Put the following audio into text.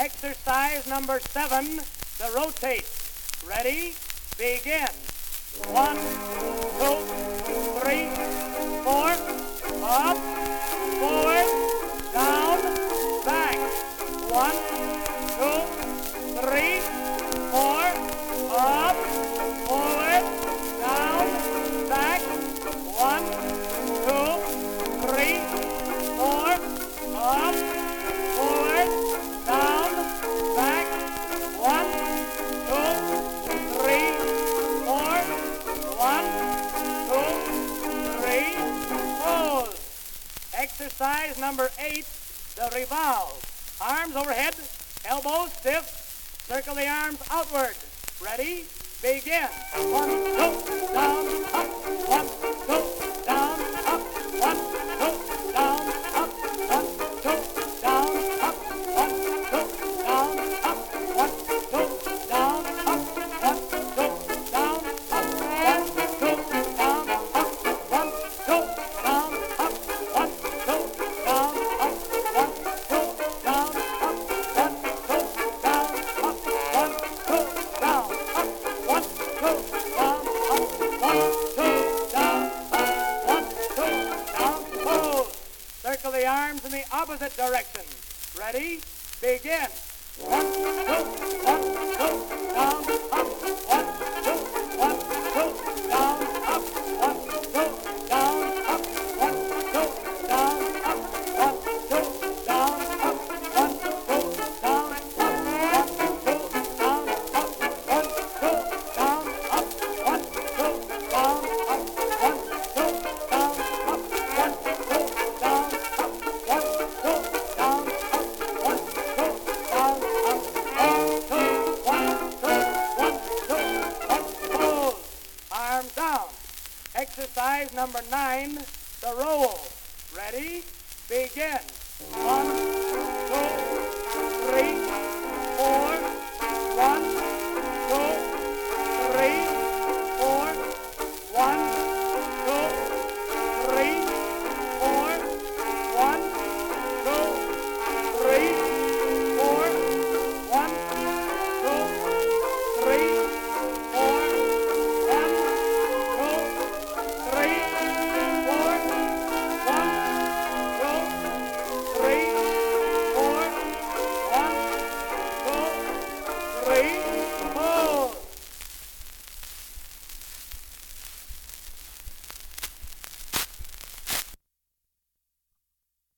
Exercise number 7, the rotate. Ready? Begin. 1, 2, 3, 4, up, forward, down, back. 1, 2, 3, 4, up, forward, down, back. 1, 2, 3, 4, up, forward, down, back. 1, 2, 3, 4. 1, 2, 3, hold. Exercise number 8, the revolve. Arms overhead, elbows stiff, circle the arms outward. Ready? Begin. 1, 2, down, up, 1, 2, down, up, 1, 2, down, up, 1, 2, down, up, 1, 2, down, up, 1, 2, down, up, 1, 2, down, up, 1, 2, down, up, 1, 2, down, up, 1, 2, down, up, 1, 2, down, up, 1, 2, down, up, 1, 2, down, up, 1, 2, down, up, 1, 2, down, up, 1, 2, down, pose. Circle the arms in the opposite direction. Ready? Begin. 1, 2, 1, 2, down, up, 1, 2, 1, 2, down, up, 1, 2, down, up, 1, 2, down, up, 1, 2, down, up, 1, 2, down, up, 1, 2, down, up, 1, 2, down, up, 1, 2, down, up, 1, 2, down, up, 1, 2, down, up, 1, 2, down, up, 1, 2, down, up, 1, 2, 1, 2, 1, 2, up, pose. Arms down. Exercise number 9, the roll. Ready? Begin. 1, 2,